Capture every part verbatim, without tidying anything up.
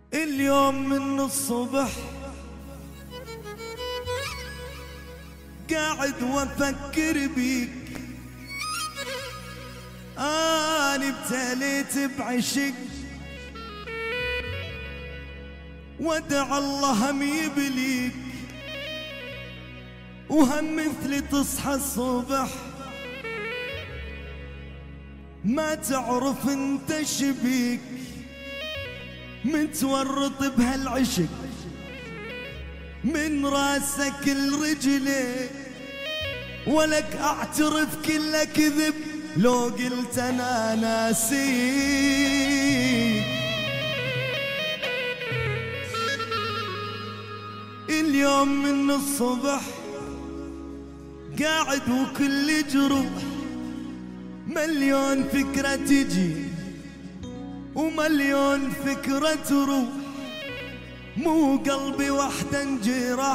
اليوم من الصبح قاعد وافكر بيك، اني ابتليت بعشق ودع الله هم يبليك، وهم مثلي تصحى الصبح ما تعرف انت شبيك، متورط بهالعشق من راسك لرجليك، ولك اعترف كله كذب لو قلت انا ناسيك. اليوم من الصبح قاعد وكل جروح مليون فكرة تجي ومليون فكرة تروح، مو قلبي وحده انجرح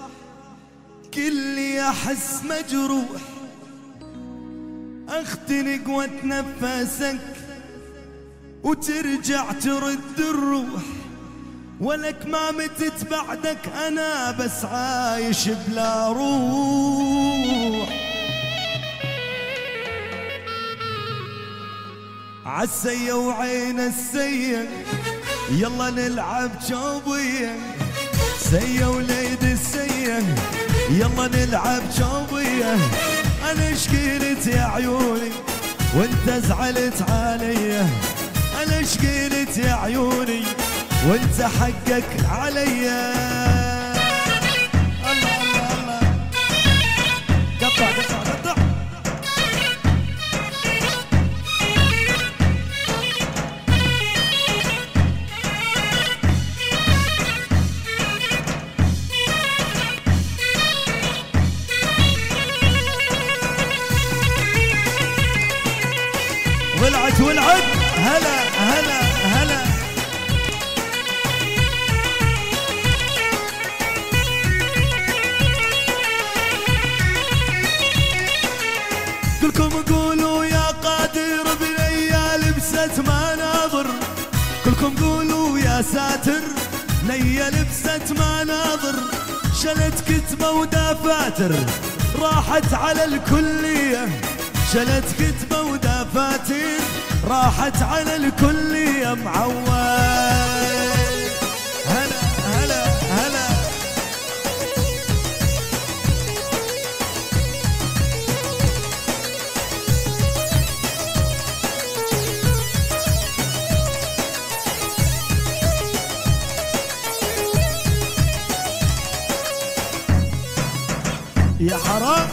كلي احس مجروح، اختنق واتنفسك وترجع ترد الروح، ولك ما متت بعدك انا بس عايش بلا روح. عالسية وعين السية يلا نلعب شوبية، سية وليد السية يلا نلعب شوبية، انا شكيلت يا عيوني وانت زعلت علي، انا شكيلت يا عيوني وانت حقك علي. الله الله الله قطع قطع قطع. ولعت ولعت هلا هلا هلا. كلكم قولوا يا قادر بنيا لبست مناظر، كلكم قولوا يا ساتر نيا لبست مناظر، شلت كتبة ودفاتر راحت على الكلية، شلت كتبة ودفاتر راحت على الكلية معود. هلا هلا هلا. يا حرام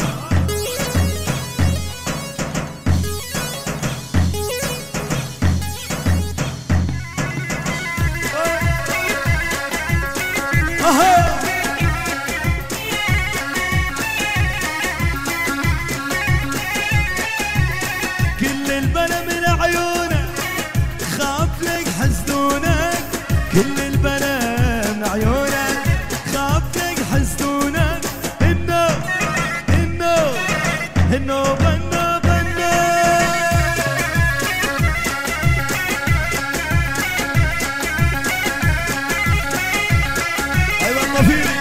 كل البلا من عيونك خاف لك حسدونك، كل البلا من عيونك خاف لك حسدونك، انه انه انه بنا بنا. اي والله فيني.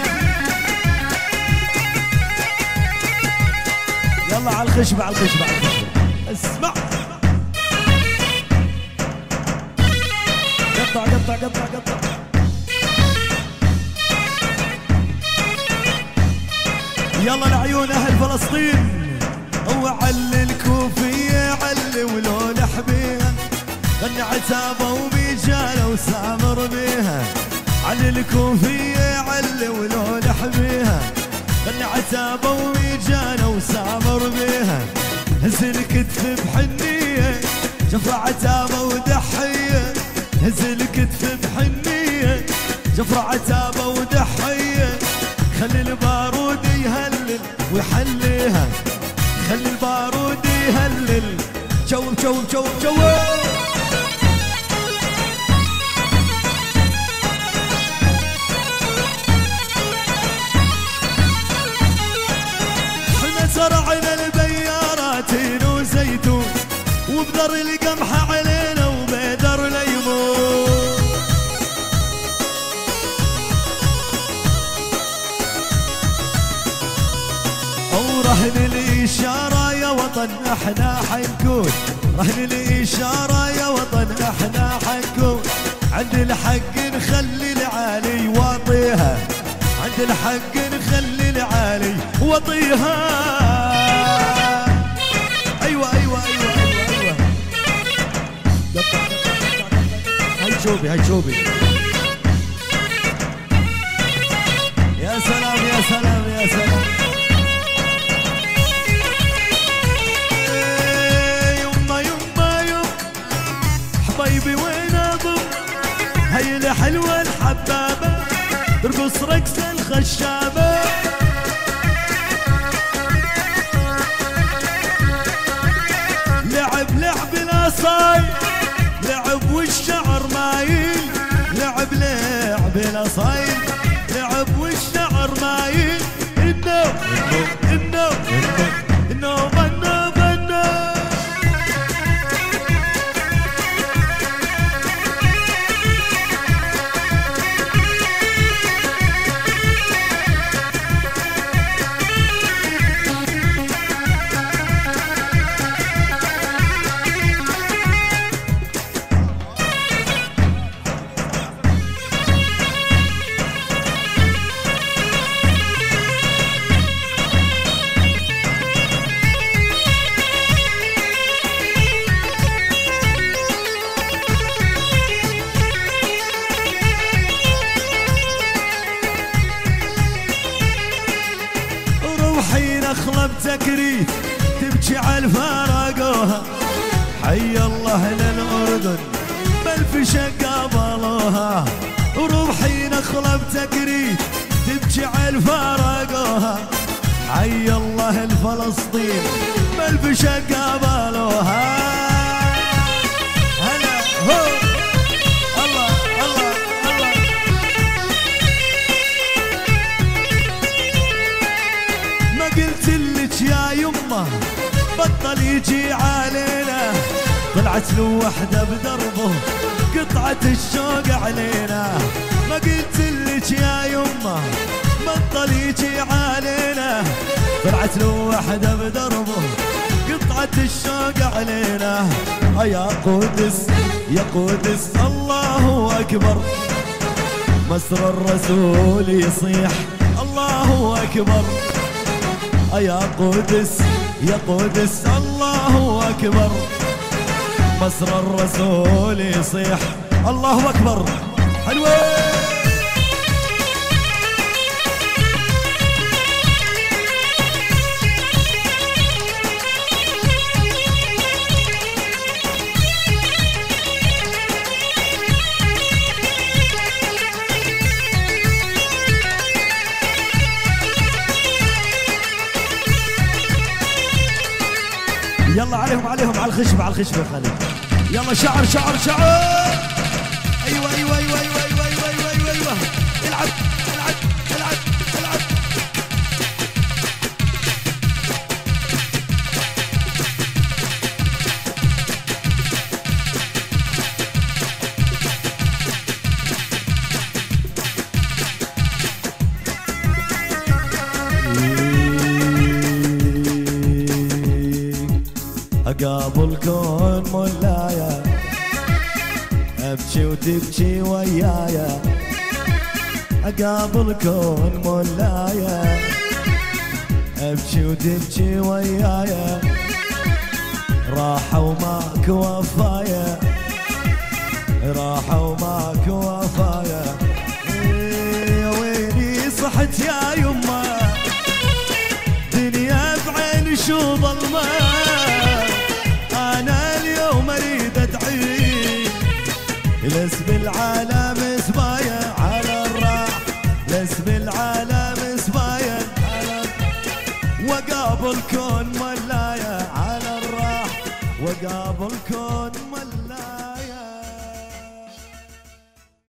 يلا على الخشبة على الخشبة على الخشبة. اسمع قطع قطع قطع قطع. يلا لعيون اهل فلسطين، وعلي الكوفية علي ولو لحبيها، غني عتابة وميجالة وسامر بيها، علي الكوفية علي ولو لحبيها، غني عتابة وميجالة وسامر بيها، هز الكتف بحنية جفرة عتابة ودحية، هز الكتف بحنية جفرة عتابة ودحية، خلي البارود يهلل ويحليها، خلي البارود يهلل. جوب جوب جوب جوب. احنا زرعنا البيارات وزيتون وبذر القمح علينا وبدر ليمون، وطن احنا حنكون، رهن الإشارة يا وطن احنا حنكون، عند الحق نخلي العالي واطيها، عند الحق نخلي العالي واطيها. ايوه ايوه ايوه ايوه ايوه هاي شوبي هاي شوبي. يا سلام يا سلام يا سلام. يما يما يما حبايبي وين اضم، هاي الحلوة الحبابة ترقص رقص الخشابة، لعب لعب الأصايل، لعب والشعر مايل، لعب لعب الأصايل، لعب والشعر مايل. النوب النوب النوب النوب النوب. نخلة بتكريت تبكي على الفراقوها، حي الله للأردن بألف شق قابلوها. وروحي نخلة بتكريت تبكي على الفراقوها، حي الله لفلسطين بألف شق قابلوها. هلا هو الله الله الله. ما قلت لك يا يمه بطل يجي علينا، طلعت له وحده بدربه قطعة الشوق علينا. ما قلت لك يا يمه بطل يجي علينا، طلعت له وحده بدربه قطعة الشوق علينا. يا قدس يا قدس الله أكبر، مصر الرسول يصيح الله أكبر. يا قدس يا قدس الله أكبر، مصر الرسول يصيح الله أكبر. حلوة يلا عليهم عليهم على الخشبة على الخشبة خالد. يلا شعر شعر شعر. ايوه ايوه ايوه ايوه ايوه ايوه ايوه ايوه, أيوة. العب العب العب العب. قابل كون مولايا ابكي وتبكي ويايا، قابل كون مولايا ابكي وتبكي ويايا، راحة وماك وفايا، راحة وماك وفايا. يا ويلي صحت يا يما دنيا بعين شو ظلمة، أنا اليوم أريد أدعي لاسم العالم سبايا على الراح، لاسم العالم سبايا على، وقابل كون مولايا على الراح، وقابل كون